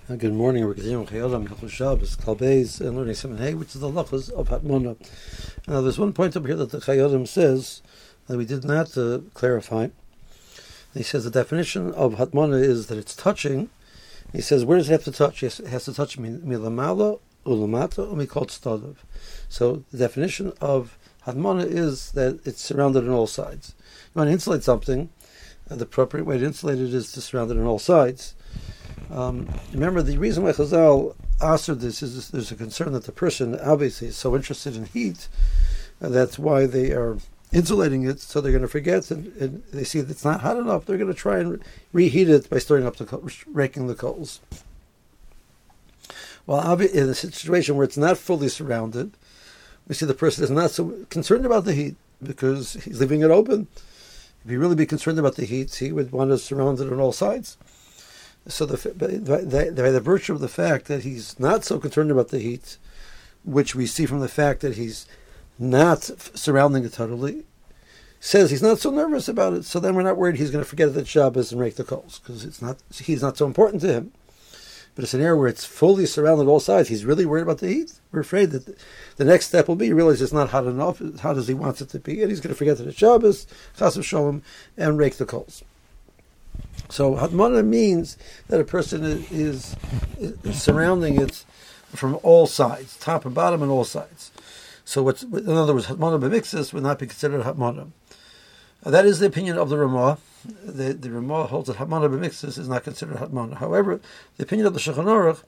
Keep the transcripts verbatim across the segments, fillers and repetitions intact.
Uh, Good morning. We're continuing Chayolam, Hilchos Shabbos, Kalbeis, and learning Simon Hay, which is the lachas of Hatmona. Now, there's one point up here that the Chayolam says that we did not uh, clarify. He says the definition of Hatmona is that it's touching. He says, where does it have to touch? Yes, it has to touch milamala, ulamata, umikot stadav. So the definition of Hatmona is that it's surrounded on all sides. You want to insulate something, uh, the appropriate way to insulate it is to surround it on all sides. Um, remember, the reason why Chazal answered this is there's a concern that the person obviously is so interested in heat, uh, that's why they are insulating it, so they're going to forget, and, and they see that it's not hot enough, they're going to try and re- reheat it by stirring up the coals, raking the coals. Well, obvi- in a situation where it's not fully surrounded, we see the person is not so concerned about the heat because he's leaving it open. If he really be concerned about the heat, he would want to surround it on all sides. So the, by, the, by the virtue of the fact that he's not so concerned about the heat, which we see from the fact that he's not f- surrounding it totally, says he's not so nervous about it, so then we're not worried he's going to forget it at Shabbos and rake the coals, because it's not he's not so important to him. But it's an area where it's fully surrounded all sides. He's really worried about the heat. We're afraid that the, the next step will be he realizes it's not hot enough, as hot as he wants it to be, and he's going to forget it at Shabbos, Chas v'Sholom, and rake the coals. So Hatmona means that a person is, is, is surrounding it from all sides, top and bottom and all sides. So what's, in other words, Hatmona b'mixus would not be considered Hatmona. Uh, that is the opinion of the Ramah. The, the Ramah holds that Hatmona b'mixus is not considered Hatmona. However, the opinion of the Shulchan Aruch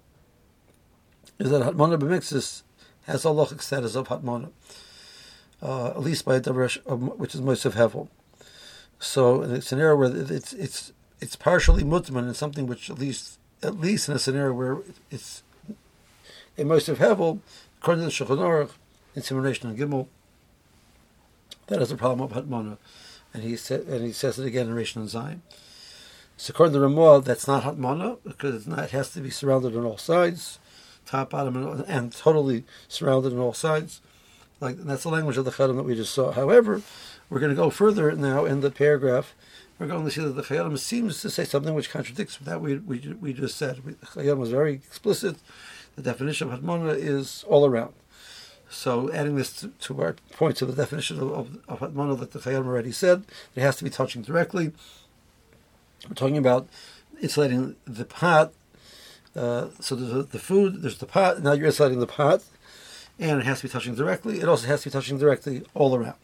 is that Hatmona b'mixus has a halachic status of Hatmona, uh, at least by a Darash, which is Mosef Hevel. So in a scenario where it's it's it's partially mutman in something which at least at least in a scenario where it's a Mosef Hevel, according to the Shulchan Aruch, in Simon and Gimel, that is a problem of Hatmona, and he said and he says it again in Reish and Zion. So according to the Ramah, that's not Hatmona because it's not, it has to be surrounded on all sides, top, bottom, and, and totally surrounded on all sides. Like and that's the language of the Chadam that we just saw. However, we're going to go further now in the paragraph. We're going to see that the Chayyim seems to say something which contradicts that we we, we just said. We, the Chayyim was very explicit. The definition of Hatmona is all around. So adding this to, to our point to the definition of, of, of Hatmona that the Chayyim already said, it has to be touching directly. We're talking about insulating the pot. Uh, so there's the, the food, there's the pot, now you're insulating the pot, and it has to be touching directly. It also has to be touching directly all around.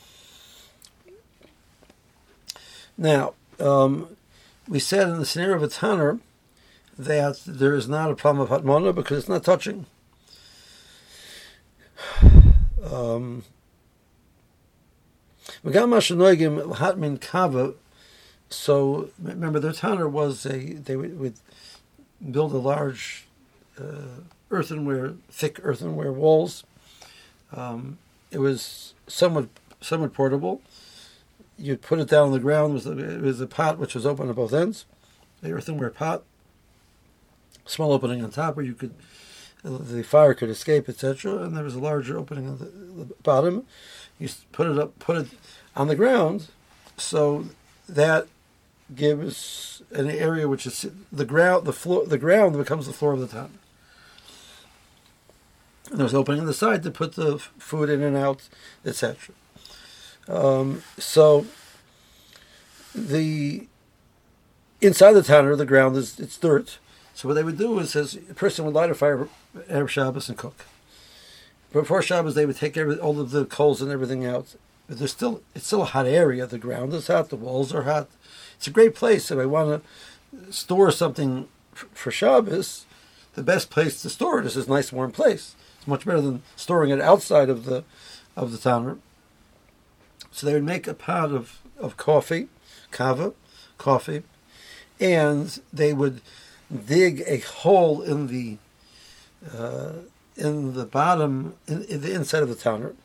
Now, um, we said in the scenario of a tanner that there is not a problem of Hatmona because it's not touching. Um, so remember, their tanner was a they would, would build a large uh, earthenware, thick earthenware walls. Um, it was somewhat somewhat portable. You'd put it down on the ground. It was, a, it was a pot which was open at both ends, the earthenware pot, small opening on top where you could, the fire could escape, et cetera. And there was a larger opening on the, the bottom. You put it up, put it on the ground, so that gives an area which is the ground. The floor, the ground becomes the floor of the town. And there was an opening on the side to put the food in and out, et cetera. Um, so the inside the tanner, the ground is it's dirt. So what they would do is, says a person would light a fire Erev Shabbos and cook. Before Shabbos, they would take every, all of the coals and everything out. But there's still it's still a hot area. The ground is hot. The walls are hot. It's a great place. If I want to store something f- for Shabbos, the best place to store it is this nice warm place. It's much better than storing it outside of the of the tanner. So they would make a pot of, of coffee, kava, coffee, and they would dig a hole in the uh, in the bottom, in, in the inside of the tanner.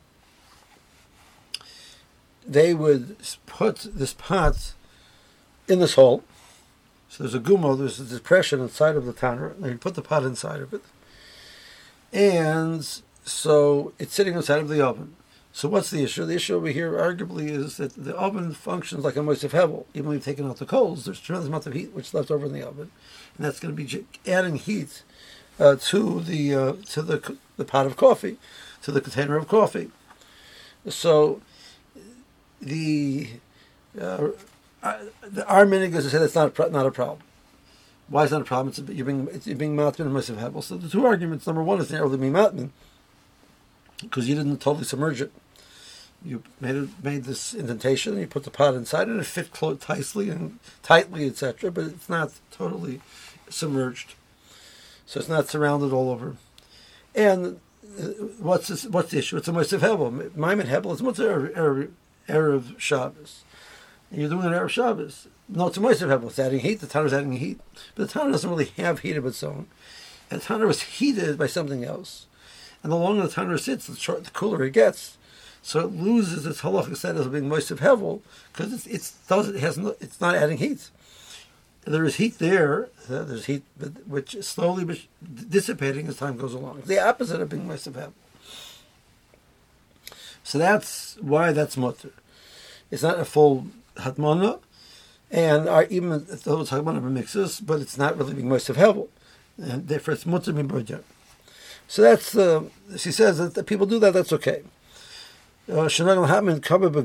They would put this pot in this hole. So there's a gumo, there's a depression inside of the tanner. They would put the pot inside of it. And so it's sitting inside of the oven. So what's the issue? The issue over here, arguably, is that the oven functions like a Mosif Hevel. Even when you've taken out the coals, there's a tremendous amount of heat which is left over in the oven, and that's going to be adding heat uh, to the uh, to the the pot of coffee, to the container of coffee. So the uh, the our minig is to say that's not a, not a problem. Why is that a problem? It's, you're being it's, you're being matman and Mosif Hevel. So the two arguments: number one is narrowly being matman, because you didn't totally submerge it. You made it, made this indentation, and you put the pot inside, and it fit close, tightly and tightly, et cetera. But it's not totally submerged, so it's not surrounded all over. And uh, what's this, what's the issue? It's a Mosif Hevel. Maimed Hevel is Mutter Erev Erev Shabbos. And you're doing an Erev Shabbos. No, it's a Mosif Hevel. It's adding heat. The Tanner is adding heat, but the Tanner doesn't really have heat of its own. And the Tanner was heated by something else. And the longer the Tanner sits, the, short, the cooler it gets. So it loses its halachic status of being Mosif Hevel because it's it's does it has no, it's not adding heat. There is heat there. Uh, there's heat which is slowly dissipating as time goes along. It's the opposite of being Mosif Hevel. So that's why that's mutter. It's not a full hatmana, and our, even though it's hatmana mixes, but it's not really being Mosif Hevel, and therefore it's mutter min. So that's uh, she says that, that people do that. That's okay. Uh, and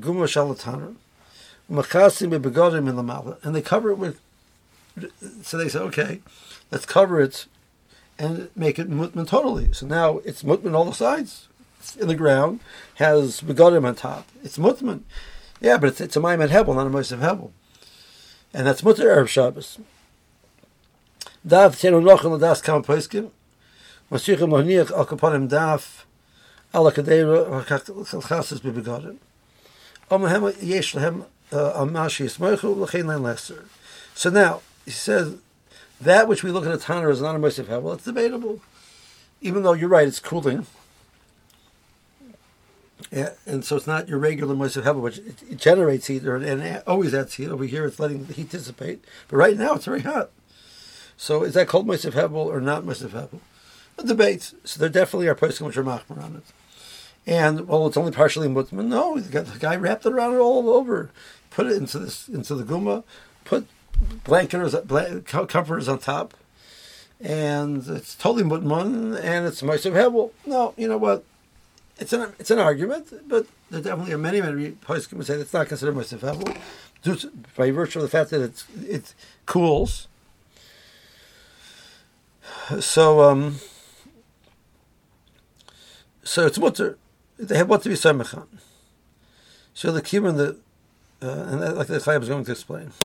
they cover it with. So they say, okay, let's cover it and make it mutman totally. So now it's mutman all the sides. It's in the ground, has begodim on top. It's mutman. Yeah, but it's, it's a maimed Hevel, not a Mosif Hevel. And that's mutter Erev Shabbos. Dav tenu nochel das kam poiskim. Masichem lohniach al kaponim daf ala kadeira chasas bebegodim. Omahem yesh lehem amashi yismoichu l'chein lein lesser. So now, he says, that which we look at a Tanner as not a Mosif Hevel, it's debatable. Even though you're right, it's cooling. Yeah, and so it's not your regular Mosif Hevel, which it, it generates heat, or, and it always adds heat. Over here, it's letting the heat dissipate. But right now, it's very hot. So is that called Mosif Hevel or not Mosif Hevel? A debate. So there definitely are posting which are machmer on it. And, well, it's only partially mutman. No, the guy wrapped it around it all over. Put it into this into the guma, put blanketers, blank, comforters on top, and it's totally mutman, and it's Mosif Hevel. No, you know what? It's an it's an argument, but there definitely are many many poskim who say it's not considered Mosif Hevel by virtue of the fact that it's it cools. So um, so it's mutter. They have what to be samechan. So the kiyum the uh, and that, like the Chayyim is going to explain.